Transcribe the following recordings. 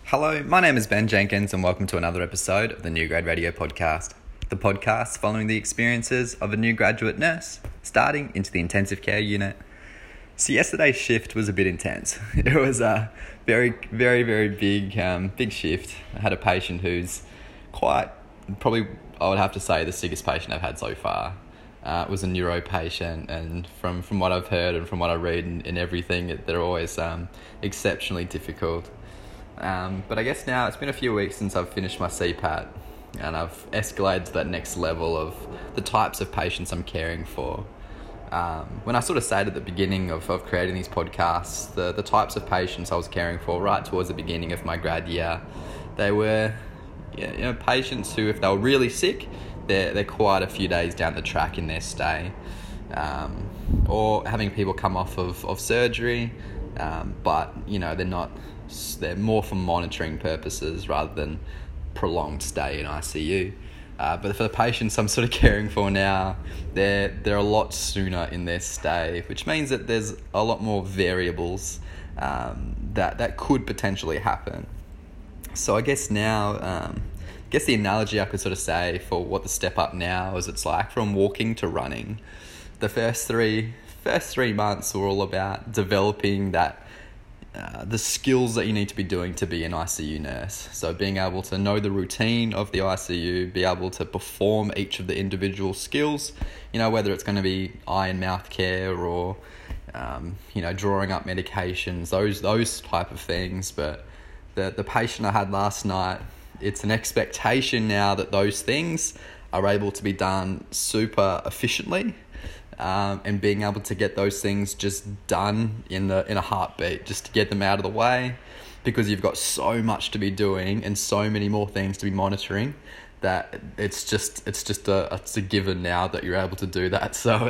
Hello, my name is Ben Jenkins and welcome to another episode of the New Grad Radio podcast. The podcast following the experiences of a new graduate nurse starting into the intensive care unit. So yesterday's shift was a bit intense. It was a very big shift. I had a patient who's probably I would have to say the sickest patient I've had so far. It was a neuro patient, and from what I've heard and from what I read and everything, they're always exceptionally difficult. But I guess now it's been a few weeks since I've finished my CPAT and I've escalated to that next level of the types of patients I'm caring for. When I sort of said at the beginning of creating these podcasts, the types of patients I was caring for right towards the beginning of my grad year, they were patients who, if they were really sick, they're quite a few days down the track in their stay, or having people come off of surgery, but they're more for monitoring purposes rather than prolonged stay in ICU. But for the patients I'm sort of caring for now, they're a lot sooner in their stay, which means that there's a lot more variables that could potentially happen. So I guess now, the analogy I could sort of say for what the step up now is, it's like from walking to running. The first three months were all about developing the skills that you need to be doing to be an ICU nurse. So being able to know the routine of the ICU, be able to perform each of the individual skills, whether it's going to be eye and mouth care or, drawing up medications, those type of things. But the patient I had last night, it's an expectation now that those things are able to be done super efficiently. And being able to get those things just done in a heartbeat, just to get them out of the way, because you've got so much to be doing and so many more things to be monitoring that it's just a given now that you're able to do that. So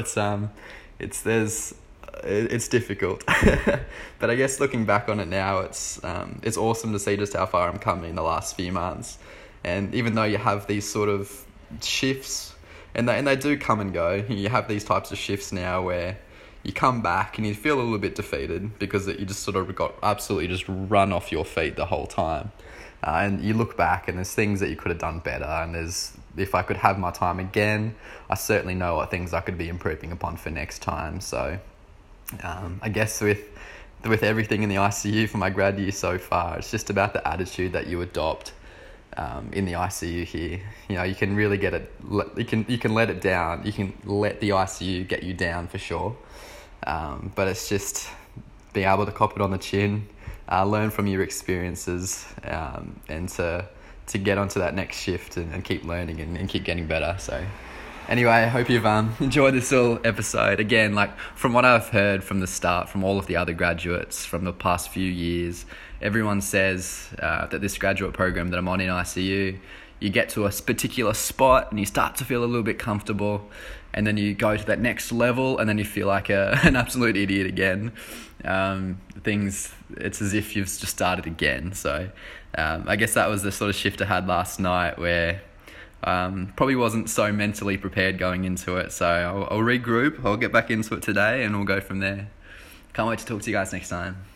it's difficult, but I guess looking back on it now, it's awesome to see just how far I'm coming in the last few months. And even though you have these sort of shifts, and they do come and go. You have these types of shifts now where you come back and you feel a little bit defeated because you just sort of got absolutely just run off your feet the whole time. And you look back and there's things that you could have done better. And if I could have my time again, I certainly know what things I could be improving upon for next time. So I guess with everything in the ICU for my grad year so far, it's just about the attitude that you adopt. In the ICU here, you can really get it. You can let it down. You can let the ICU get you down for sure. But it's just being able to cop it on the chin, learn from your experiences, and to get onto that next shift and keep learning and keep getting better. So anyway, I hope you've enjoyed this little episode. Again, like from what I've heard from the start, from all of the other graduates from the past few years, everyone says that this graduate program that I'm on in ICU, you get to a particular spot and you start to feel a little bit comfortable, and then you go to that next level and then you feel like an absolute idiot again. It's as if you've just started again. So I guess that was the sort of shift I had last night, where probably wasn't so mentally prepared going into it. So I'll regroup, I'll get back into it today, and we'll go from there. Can't wait to talk to you guys next time.